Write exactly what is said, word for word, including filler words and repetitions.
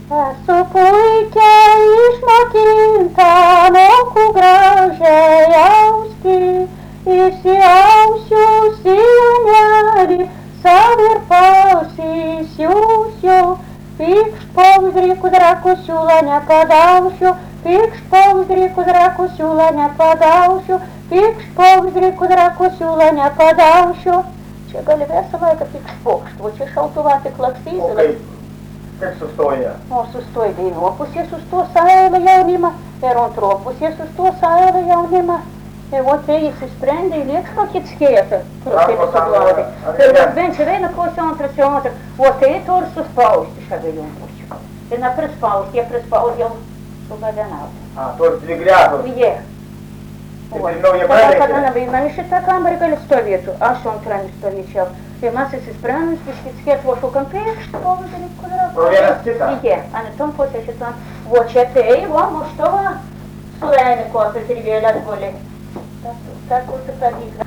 Esu puikiai išmokinta, moku gražiai austi, įsiausiu sijonelį, sau ir pasisiūsiu. Pykšt pauzrį, kudraku siūlą nepadaušiu, pykšt pauzrį, kudraku siūlą nepadaušiu, pykšt pauzrį, kudraku siūlą nepadaušiu. Čia gali visą laiką pykšt pokšt, o čia šautuvą tik lakstys. O kaip, kaip sustoja? O sustoja vieno pusė sustos eilė jaunimą ir antro pusė sustos eilė jaunimą. Ir вот tai išsisprendė, lieks kokį skėtą, kur taip suglaudė. Ir вот bent čia viena pusė, antras jau antras. O tai turi suspausti iš abiejų pusių. Ir neprispaust, jie prispaust jau sugadenavo. A, turi dvi gretos. Jie. Tai pirmiau jie Tada, pradėti. kada nebeina į šitą kambarį gali stovėtų, aš antram stovėčiau. Ir mes įsisprendus, biškit skėt, o šukam pėkšt, pavyzdžiui, kudraku. Pro vienas kitą. Jie, a ne tom pusė šitam. O čia tai, o, muštova, suleniko, tai ir vėlės guli. Так, вот это